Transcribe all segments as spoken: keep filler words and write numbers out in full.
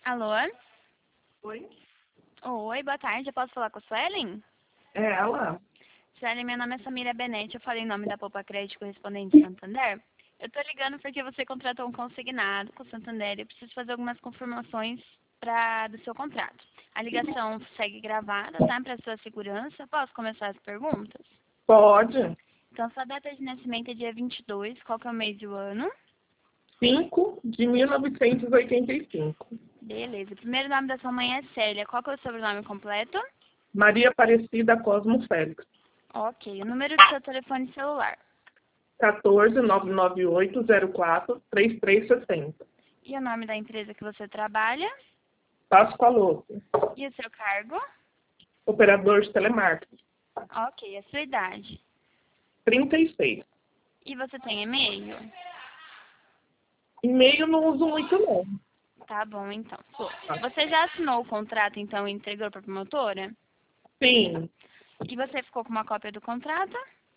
Alô? Oi? Oi, boa tarde. Eu posso falar com a Suelen? É ela? Suelen, meu nome é Samira Benetti. Eu falei em nome da Poupa Crédito correspondente Santander. Eu tô ligando porque você contratou um consignado com o Santander e eu preciso fazer algumas confirmações pra, do seu contrato. A ligação segue gravada, tá? Para sua segurança. Posso começar as perguntas? Pode. Então, sua data de nascimento é dia vinte e dois. Qual que é o mês e o ano? cinco de mil novecentos e oitenta e cinco. Beleza. O primeiro nome da sua mãe é Célia. Qual que é o sobrenome completo? Maria Aparecida Cosmo Félix. Ok. O número do seu telefone celular. quatorze, nove nove oito, zero quatro, três três seis zero. E o nome da empresa que você trabalha? Páscoa Louco. E o seu cargo? Operador de telemarketing. Ok. A sua idade? trinta e seis. E você tem e-mail? E-mail não uso muito, não. Tá bom, então. Pô, você já assinou o contrato, então, e entregou para a promotora? Sim, E você ficou com uma cópia do contrato?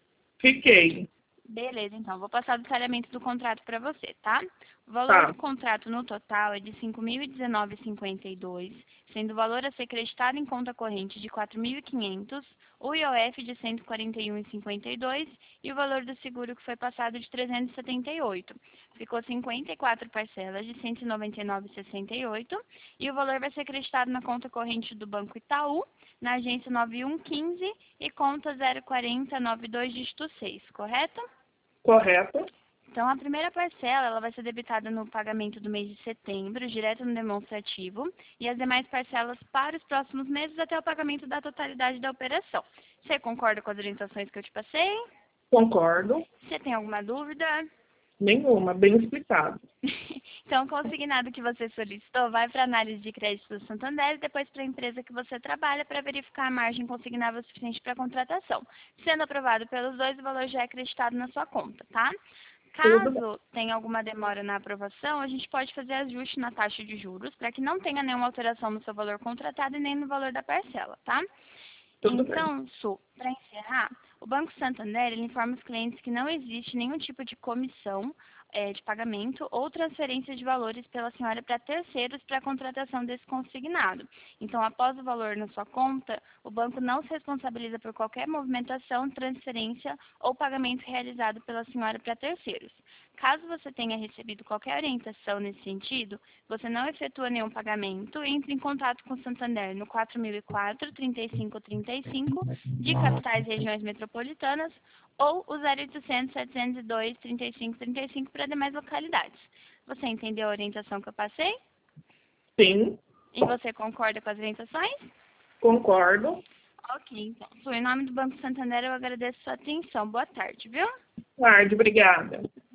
fiquei. Beleza, então, vou passar o detalhamento do contrato para você, tá? O valor do Tá. contrato no total é de cinco mil e dezenove reais e cinquenta e dois centavos, sendo o valor a ser creditado em conta corrente de quatro mil e quinhentos reais, o I O F de cento e quarenta e um reais e cinquenta e dois centavos e o valor do seguro que foi passado de trezentos e setenta e oito reais. Ficou cinquenta e quatro parcelas de cento e noventa e nove reais e sessenta e oito centavos e o valor vai ser creditado na conta corrente do Banco Itaú, na agência nove um um cinco e conta zero quatro zero nove dois dígito seis, correto? Correto? Então, a primeira parcela ela vai ser debitada no pagamento do mês de setembro, direto no demonstrativo, e as demais parcelas para os próximos meses até o pagamento da totalidade da operação. Você concorda com as orientações que eu te passei? Concordo. Você tem alguma dúvida? Nenhuma. Bem explicado. Então, o consignado que você solicitou vai para a análise de crédito do Santander e depois para a empresa que você trabalha para verificar a margem consignável suficiente para a contratação. Sendo aprovado pelos dois, o valor já é acreditado na sua conta, tá? Tudo bem. Caso tenha alguma demora na aprovação, a gente pode fazer ajuste na taxa de juros para que não tenha nenhuma alteração no seu valor contratado e nem no valor da parcela, tá? Tudo bem. Então, Su, para encerrar, o Banco Santander ele informa os clientes que não existe nenhum tipo de comissão eh, de pagamento ou transferência de valores pela senhora para terceiros para a contratação desse consignado. Então, após o valor na sua conta, o banco não se responsabiliza por qualquer movimentação, transferência ou pagamento realizado pela senhora para terceiros. Caso você tenha recebido qualquer orientação nesse sentido, você não efetua nenhum pagamento, entre em contato com o Santander no quatro mil e quatro, trinta e cinco trinta e cinco, de capitais e regiões metropolitanas, ou o zero oitocentos, setecentos e dois, trinta e cinco trinta e cinco para demais localidades. Você entendeu a orientação que eu passei? Sim, E você concorda com as orientações? concordo. Ok, então. Em nome do Banco Santander, eu agradeço a sua atenção. Boa tarde, viu? Tarde, obrigada.